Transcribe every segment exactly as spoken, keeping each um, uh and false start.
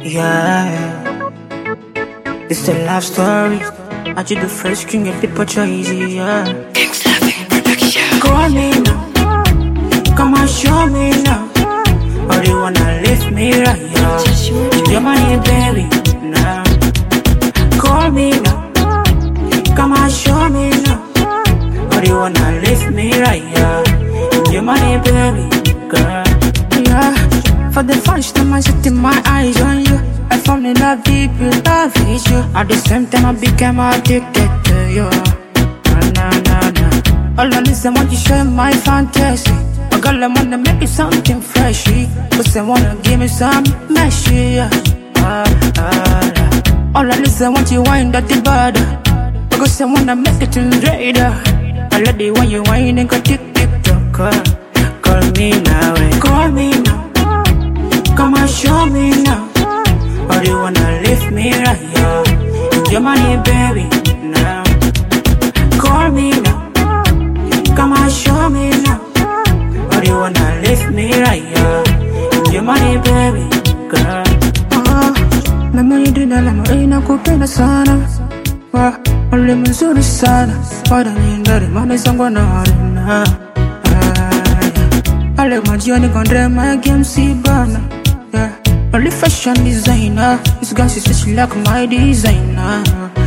Yeah, it's the love story. I do the first king and people easy, yeah. Kings Loving Production. Call me now, come and show me now. Or you wanna lift me right, yeah. You're my baby, now. Call me now, come and show me now. Or you wanna lift me right, yeah. You're my baby, girl, yeah. For the first time I set my eyes on you, I found in love deep with love with you. At the same time I became addicted to you. Nah, nah, nah, nah. All I need is someone to share my fantasy. A girl I wanna make it something freshy, but I wanna give me some meshy, yeah. Ah, ah, ah. All I need is someone to wind up the border, because I wanna make it in radar. I love the way you whine and go tick tick tock. Call me now, eh. Call me now, come and show me now. Or you wanna lift me right, yeah. You're my baby, now. Call me now, come and show me now. Or you wanna lift me right, yeah. You're my baby, girl. Ah, memory dina la marina kupenda sana. Wa, ole mzuri sana. Wada ni ndari mane sangwa na harina. Ale majioni kondre my game si bana. Yeah. Only fashion designer. This girl she says she like my designer.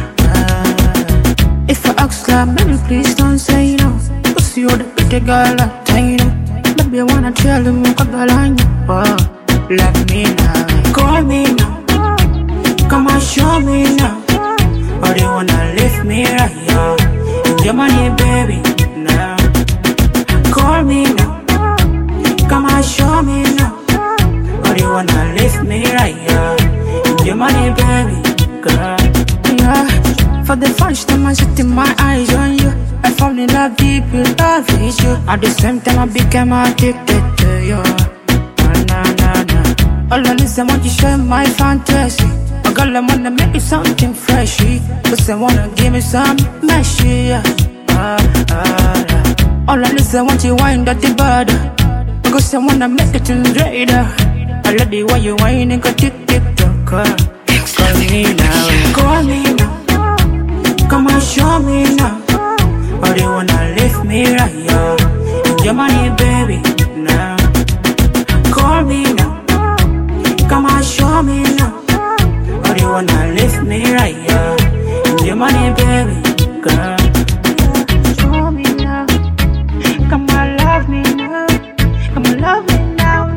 Uh, if I ask her, baby please don't say no, cause you're the pretty girl that I know. Baby I wanna tell you more girl I know. Oh, love me now, call me now, come and show me now. Or you wanna lift me right, yeah. You're my baby now. Call me now, come and show me now. Or you wanna lift me right, yeah. You're my baby, girl, yeah. For the first time I set my eyes on you, I found in love deep with love with you. At the same time I became addicted to you. Nah, nah, nah, nah. All I need is someone to share my fantasy. A girl I wanna make it something freshy, cause I wanna give me some meshy, yeah. Ah, ah, ah. All I need is someone to wind up the border, because I wanna make it in radar. I love the way you whine and go tick tick tock. Call me now, call me now, come and show me now. Or you wanna lift me right, yeah. You're my baby now. Call me now, come and show me now. Or you wanna lift me right, yeah. You're my baby, girl. Show me now, come and love me now, come and love me now.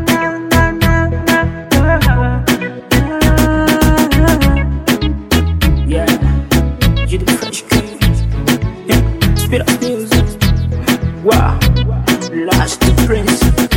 You the fresh king, yeah. Spit up music, wow. Last the prince.